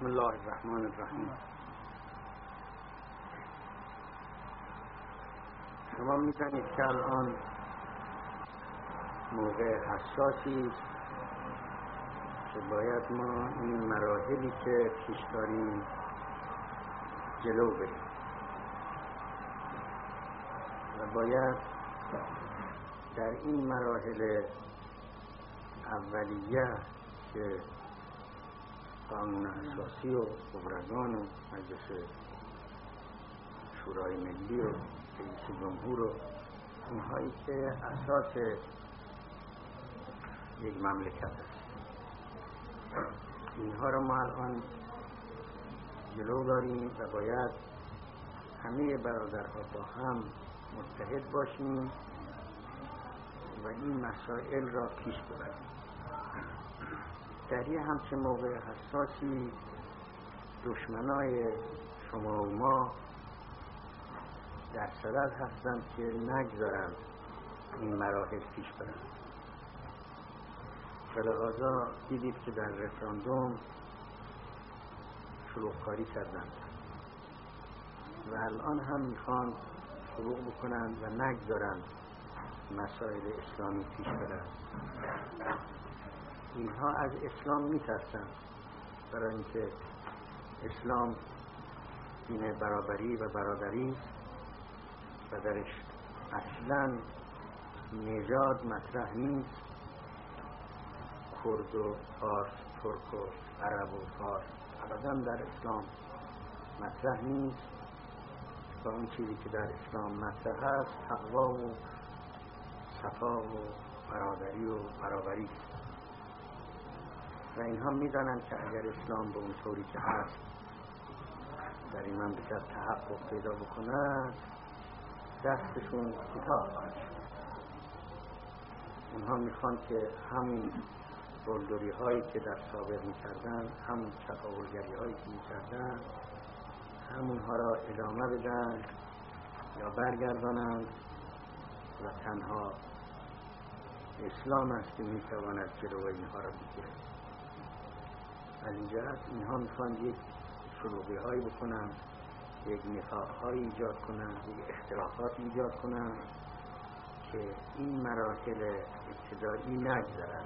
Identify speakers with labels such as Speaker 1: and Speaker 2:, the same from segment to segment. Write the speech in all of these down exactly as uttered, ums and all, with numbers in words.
Speaker 1: بسم الله الرحمن الرحیم. شما می‌دانید که الان موقع حساسی است که باید ما این مراحلی که پیش داریم جلو بریم و باید در این مراحل اولیه که قانون اساسی و خبرگان و مجلس شورای ملی و رئیس جمهور و اینهایی که اساس یک مملکت است، اینها را ما الان جلو داریم و باید همه برادرها با هم متحد باشیم و این مسائل را پیش ببریم. در یه همچه موقع حساسی دشمنای شما و ما در صدد هستند که نگذارند این مراحل پیش برند. به لحاظا دیدید که در رفراندوم شلوغ‌کاری کردند و الان هم میخوان شروع بکنند و نگذارند مسائل اسلامی پیش برند. اینها از اسلام میترسند، برای اینکه اسلام دین برابری و برادری است و درش اصلا نژاد مطرح نیست. کرد و فارس، ترک و عرب و فارس ابدا در اسلام مطرح نیست و اون چیزی که در اسلام مطرح است تقوا و صفا و برادری و برابری است و اینها میدانند که اگر اسلام به اون طوری که هست در این مملکت تحقق پیدا بکند دستشون کوتاه خواهد شد. اونها میخوان که همین بلدوری هایی که در سابق میکردن، همون چپاولگری هایی که میکردن، همونها را ادامه بدن یا برگردانند و تنها اسلام است که میتواند جلوی اینها را بگیرد. از این جهت اینها میخوان یک شلوغی هایی بکنن، یک نفاق هایی ایجاد کنن، یک اختلافات ایجاد کنن که این مراحل ابتدایی نگذرند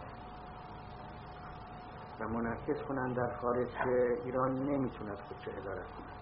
Speaker 1: و منعکس کنن در خارج که ایران نمیتوند خودش اداره کند.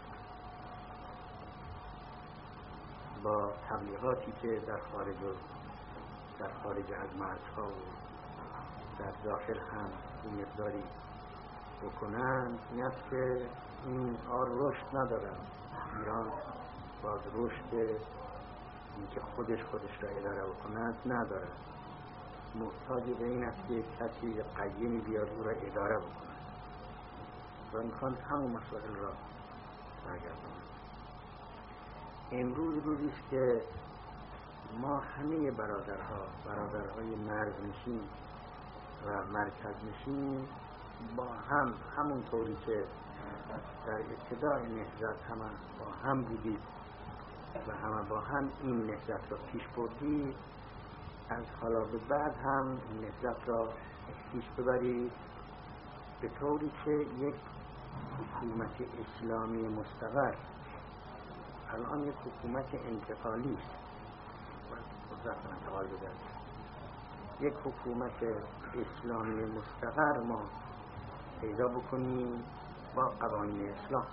Speaker 1: با تبلیغاتی که در خارج و در خارج از مرزها و در داخل هم این مقداری بکنن، این است که این آر رشد ندارن. ایران باز رشد اینکه خودش خودش را اداره بکند نداره، محتاج به این است که کسی قیمی بیاد او را اداره بکند و میخوان همون مسائل را برگردانند. امروز روزی است که ما همه برادرها برادرهای مرزنشین و مرکزنشین با هم همون طوری که در ابتدای نهضت همه با هم بودید و همه با هم این نهضت را پیش بردید، از حالا به بعد هم این نهضت را پیش ببرید به طوری که یک حکومت اسلامی مستقر، الان یک حکومت انتقالی است، قدرت انتقال بده، یک حکومت اسلامی مستقر ما پیدا بکنیم با قوانین اسلام.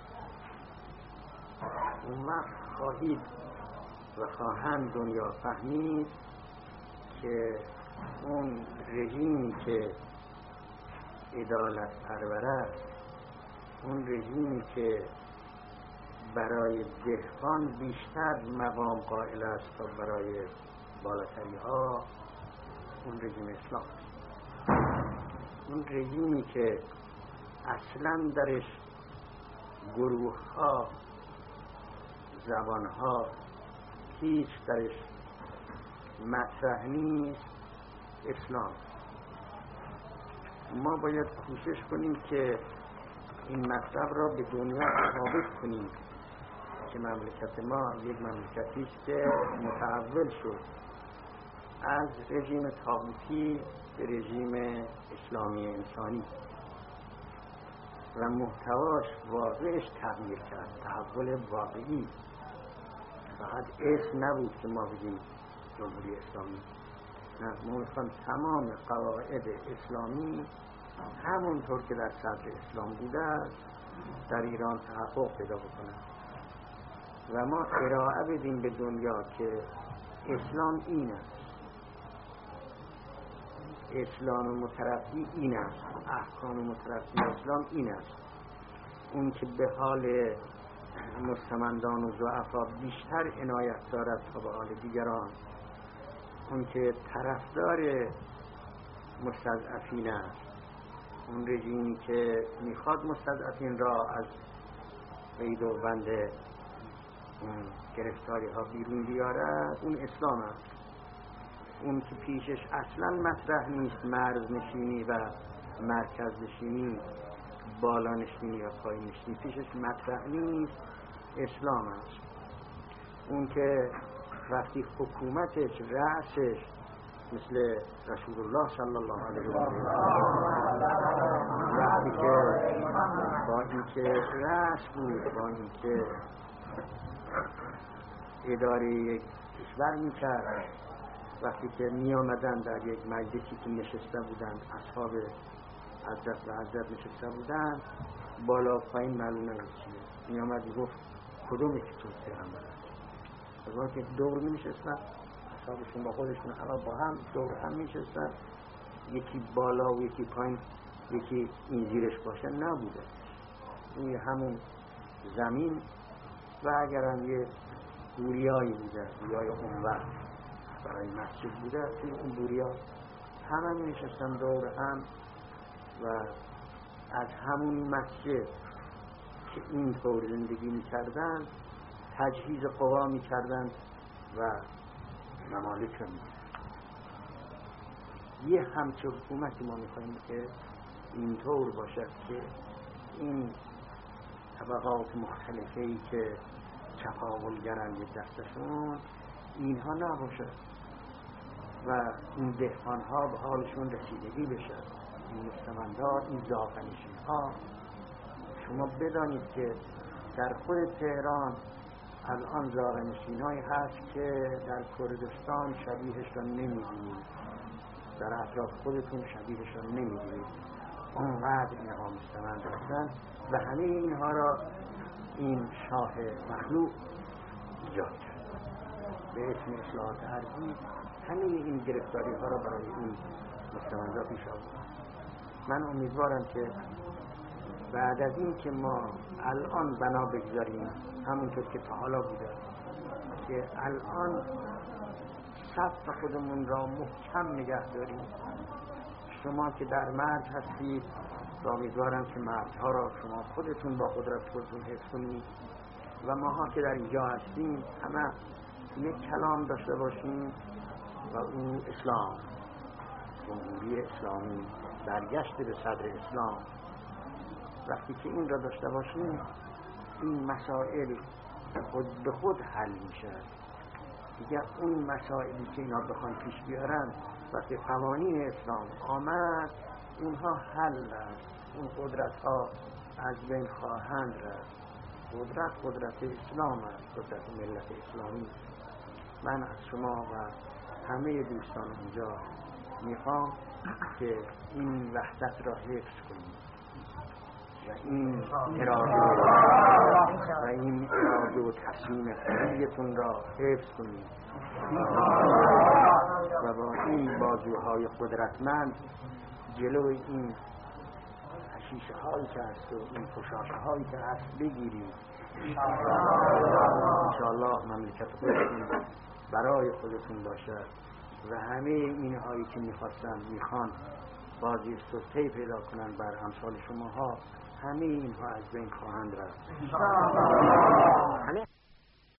Speaker 1: اون وقت خواهید و خواهند دنیا فهمید که اون رژیمی که عدالت پرور است، اون رژیمی که برای دهقان بیشتر مقام قائل است تا برای بالاتری ها، اون رژیم اسلام، اون رژیمی که اصلا درش گروه ها، زبان ها هیچ درش مطرح نیست، اسلام. ما باید کوشش کنیم که این مطلب را به دنیا ثابت کنیم که مملکت ما یک مملکتی است که متحول شد از رژیم طاغوتی به رژیم اسلامی انسانی و محتواش واقعش تغییر کرد، تحول واقعی. فقط اسم نبود که ما بگیم جمهوری اسلامی، نه، ما میخوام تمام قواعد اسلامی همونطور که در صدر اسلام بوده در ایران تحقق پیدا بکنه و ما ارائه بدیم به دنیا که اسلام این است، اسلام مترقی این است، احکام مترقی اسلام این است. اون که به حال مستمندان و ضعفا بیشتر عنایت دارد تا به حال دیگران، اون که طرفدار مستضعفین است، اون رژیمی که میخواد مستضعفین را از قید و بند گرفتاری ها بیرون بیارد، اون اسلام است. اون که پیشش اصلا مطرح نیست مرز نشینی و مرکز نشینی، بالا نشینی و پایین نشینی، پیشش مطرح نیست، اسلام است. اون که وقتی حکومتش رأسش مثل رسول الله صلی الله علیه و آله وقتی که با اینکه رأس بود، با اینکه اداره یک کشور میکرد، وقتی که می آمدن در یک مجلسی که نشسته بودند اصحاب حضرت و حضرت نشسته بودند، بالا پایین معلوم نمیشه، می آمد می گفت کدوم یکی تو پیغمبر است. از وقتی که دور می نشستن اصحابشون با خودشون همه با هم دور هم می نشستن، یکی بالا و یکی پایین، یکی این زیرش باشه نبوده. روی همون زمین و اگرم یه بوریایی بوده، بوریای اون وقت برای مسجد بوده، توی اون بوریا همه می نشستن دور هم و از همون مسجد که این طور زندگی می کردن تجهیز قوا می کردن و ممالک رو می کردن. یه همچه حکومتی ما می خواهیم که این طور باشد که این طبقات مختلفی که چپاولگرن یک دستشون اینها نباشد و این دهقان ها به حالشون رسیدگی بشد، این مستمندان، این زاغنشین ها. شما بدانید که در خود تهران الان زاغنشین هایی هست که در کردستان شبیهش را نمی‌بینید، در اطراف خودتون شبیهش را نمی‌بینید، اونقدر اینها مستمند هستند و همه اینها را این شاه مخلوق ایجاد کرد به اسم اصلاحات ارضی. همه این گرفتاری ها را برای این مستمندان پیش آورد. من امیدوارم که بعد از این که ما الان بنا بگذاریم همونطور که تا حالا بوده، که الان صف خودمون را محکم نگه داریم. شما که در مرز هستید امیدوارم که مرزها را شما خودتون با قدرت خودتون حفظ کنید و ماها که در اینجا هستیم همه یک کلام داشته باشیم و اون اسلام، جمهوری اسلامی، برگشت به صدر اسلام. وقتی که این را داشته باشیم این مسائل خود به خود حل میشه. دیگه اون مسائلی که اینا بخوان پیش بیارن وقتی قوانین اسلام آمد اونها حل رفت، اون قدرت ها از بین خواهند رفت. قدرت قدرت اسلام است، قدرت ملت اسلامی. من از شما و همه دوستان اینجا میخوام که این وحدت را حفظ کنید و این اراده و این اراده و تصمیم قویتون را حفظ کنید و با این بازوهای قدرتمند جلوی این حشیشه هایی که هست و این پشاشه هایی که هست بگیرید. انشاءالله مملکت خودتون برای خودتون باشد و همه این هایی که میخواستن میخوان بازی سلطه پیدا کنن بر امثال شماها، همه اینها از بین خواهند رفت.